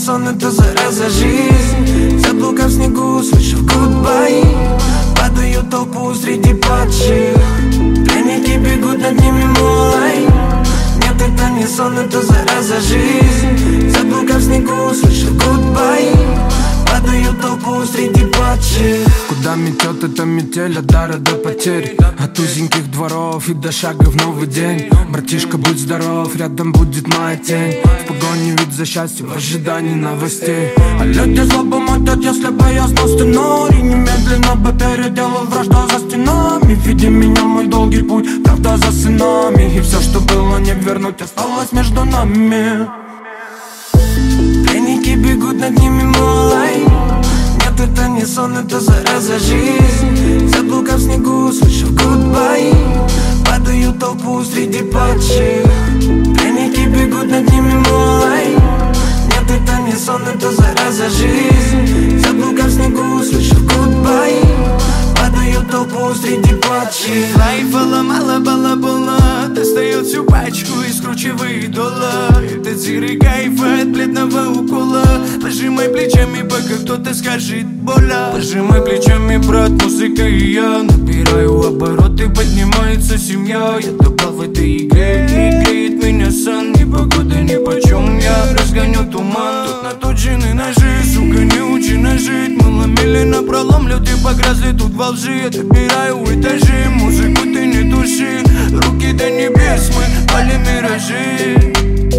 сон, это зараза жизнь. Заблука в снегу, слышав гудбай. Падаю в толпу среди падших. Пленники бегут над ними, мулай. Нет, это не сон, это зараза жизнь. Заблука в снегу, слышав гудбай. Падаю в толпу среди падших. Куда метет эта метель от дара до потерь, от узеньких дворов и до шага в новый день. Братишка, будь здоров, рядом будет моя тень. В погоне вид за счастьем, в ожидании новостей. А люди злобу мутят, если бы я знал сценарий. Немедленно бы переделал вражду за стенами. Веди меня, мой долгий путь, правда за сынами. И все, что было не вернуть, осталось между нами. Пленники бегут над ними, мулай. Нет, это не сон, это зараза жизнь. Заблука в снегу, слышав гудбай. Падаю в толпу среди падших. Пленники бегут над ними, мулай. Нет, это не сон, это зараза жизнь. Заблука в снегу, слышав гудбай. Падаю в толпу среди падших. Лайфа ломала балабола, достает всю пачку и скручивает доллар. Это тигры кайфа от бледного укола. Пожимай плечами, пока кто-то скажет боля. Пожимай плечами, брат, музыка и я. Набираю обороты, поднимается семья. Я добавил в этой игре, не греет меня сон. Ни погода, ни почем я разгоню туман. Тут на тот джины ножи, сука, не учена жить. Мы ломили напролом, люди погрязли тут во лжи. Я добираю этажи, музыку ты не души. Руки до небес, мы палим миражи.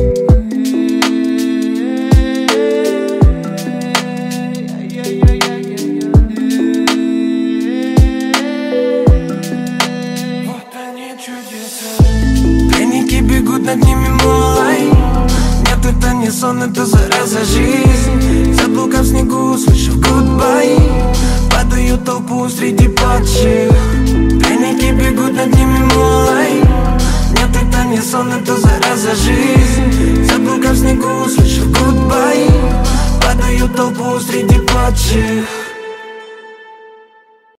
Вот они чудеса. Пленники бегут над ними, мулай. Нет, это не сон, это зараза жизнь. Заблука в снегу, слышав гудбай. Падаю в толпу среди падших. Пленники бегут над ними, мулай. Нет, это не сон, это зараза жизнь. Заблука в снегу, слышав гудбай. Падаю в толпу среди падших.